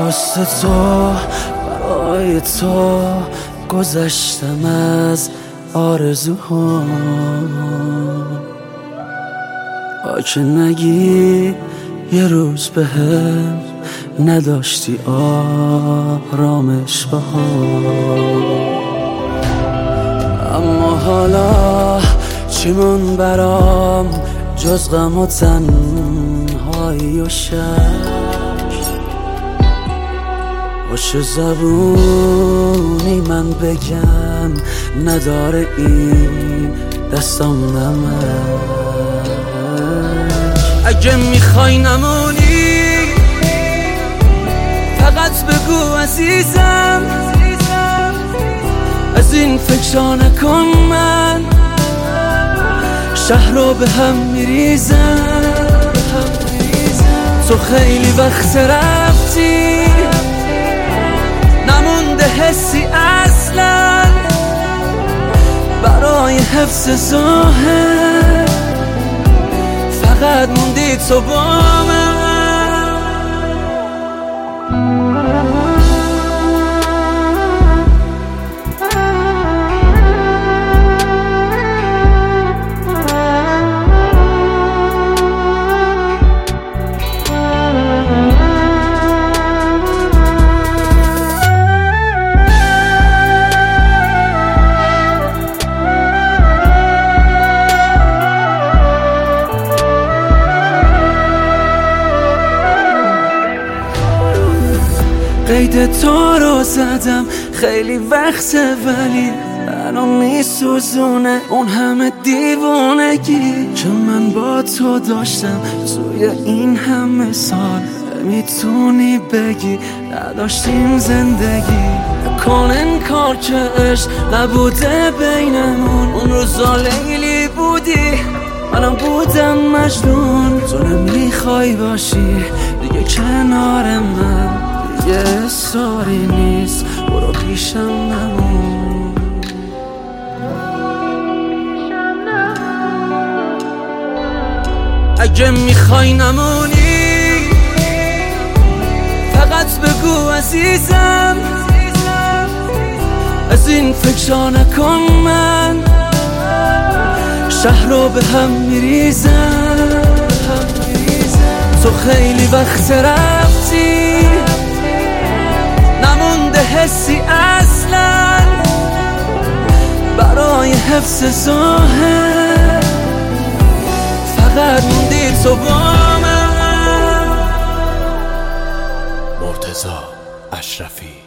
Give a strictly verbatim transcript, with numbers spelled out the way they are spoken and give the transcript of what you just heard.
واسه تو، برای تو گذشتم از آرزوها. آچه نگی یه روز بهم نداشتی آرامش بها. اما حالا چیمون برام جز غم و تنهایی و شک؟ باشه زبونی من بگم نداره این دستام نمک. اگه میخوای نمونی فقط بگو عزیزم، از این فکرها نکن، من شهر رو به هم میریزم. تو خیلی وقت رفتی، نمونده حسی اصلا برای حفظ ظاهر، فقط موندی تو با من. قید تو رو زدم خیلی وقته، ولی منو میسوزونه اون همه دیوونگی که من با تو داشتم توی این همه سال. میتونی بگی نداشتیم زندگی، نکن انکار که عشق نبوده بینمون. اون روزا لیلی بودی منم بودم مجنون. تو نمیخوای باشی دیگه کنار من، یه ساری نیست برو پیشم نمون. اگه میخوای نمونی فقط بگو عزیزم، از این فکرها نکن، من شهر رو به هم میریزم. تو خیلی وقت رفتی، نمونده حسی اصلا برای حفظ ظاهر، فقط موندی تو با من. مرتضی اشرفی.